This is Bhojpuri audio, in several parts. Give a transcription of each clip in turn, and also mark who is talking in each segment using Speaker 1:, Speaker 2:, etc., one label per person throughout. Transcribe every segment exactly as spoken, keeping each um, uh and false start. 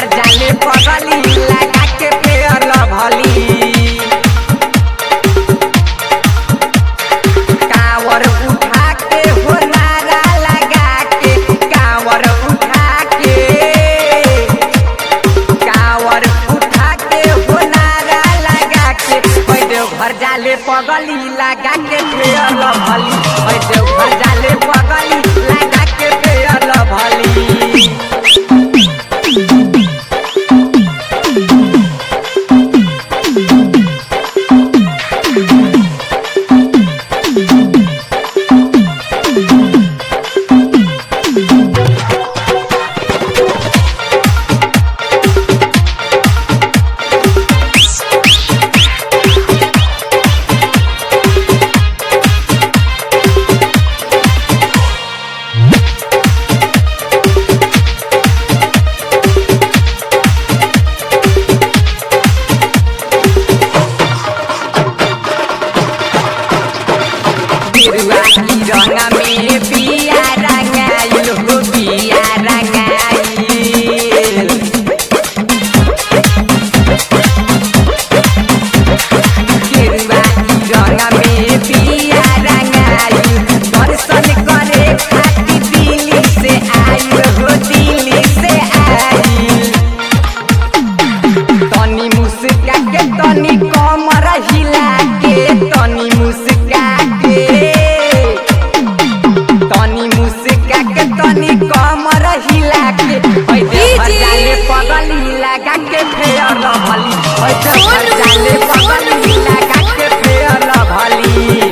Speaker 1: घर जाले पगली लगा के फेयर भली कांवर उठा के हो नारा लगा के कांवर उठा के कांवर उठा के हो नारा लगा के घर जाले पगली लगा के फेयर भली घर जाले पगली लगा के फेयर भली रंगा में बिया रंगाइल हो बिया रंगाइल केरुआ रंगा में बिया रंगाइल दर्शन करे खाती दिल्ली से आइल हो दिल्ली से आइल तनी मुस्का के तनी कमर हिला के तनी मुस्का के तनी कमर हिला के घर जाले पगली लगा के फेयर भली घर जाले पगली लगा के फेयर भली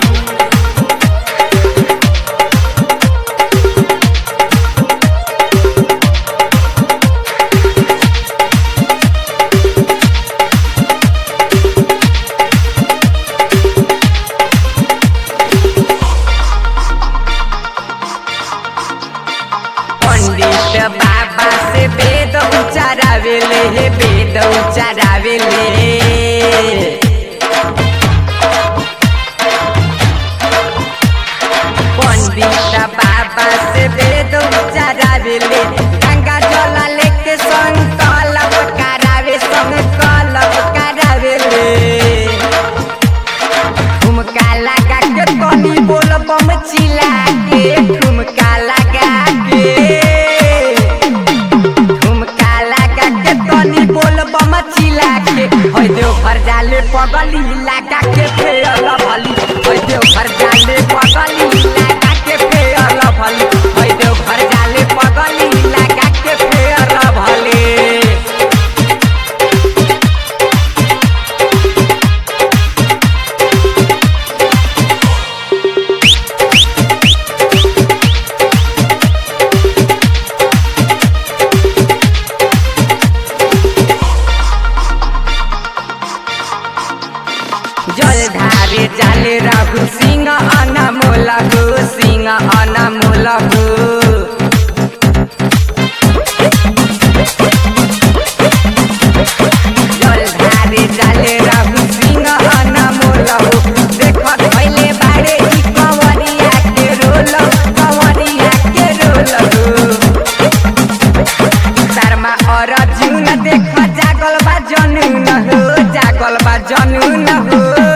Speaker 1: पंडित बाबा से वेद उच्चारावेले हे वेद उच्चारावेले पंडित बाबा से वेद उच्चारावेले गंगा जल लेके संकल्प करावे संकल्प करावेले ठुमका लगा के तनी बोल बम चिल्ला के ठुमका लगा घर जाले पगली लगा के फेयर भली घर जाले पगली लगा के फेयर भली घर जाले पगली लगा के फेयर भली जलधारे जाले राहु सिंह अनमोल हो सिंह अनमोल हो जलधारे जाले राहु सिंह अनमोल हो देख धैले बाड़े ई कंवरिया के रोल कंवरिया के रोल हो शर्मा और अर्जुन देख जागल बा जनून हो जागल बा जनून हो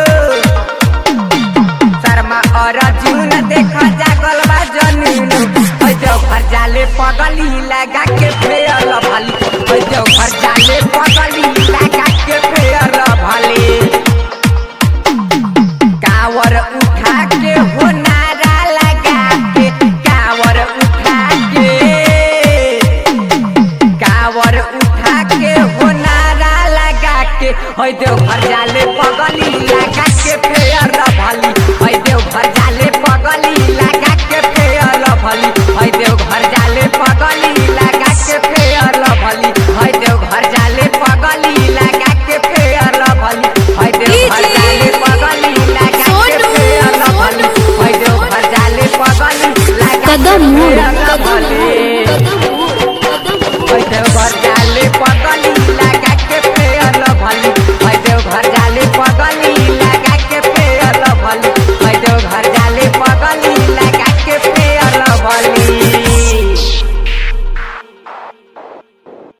Speaker 1: और अर्जुन देखा जागल बा जनून घर जाले पगली लगा के फेयर भली घर जाले पगली लगा के फेयर भली कांवर उठा के हो नारा लगा के कांवर उठा के कांवर उठा के हो नारा लगा के घर जाले पगली लगा के फेयर भली घर जाले पगली लगा के फेयर भली घर जाले पगली लगा के फेयर भली घर जाले पगली लगा के फेयर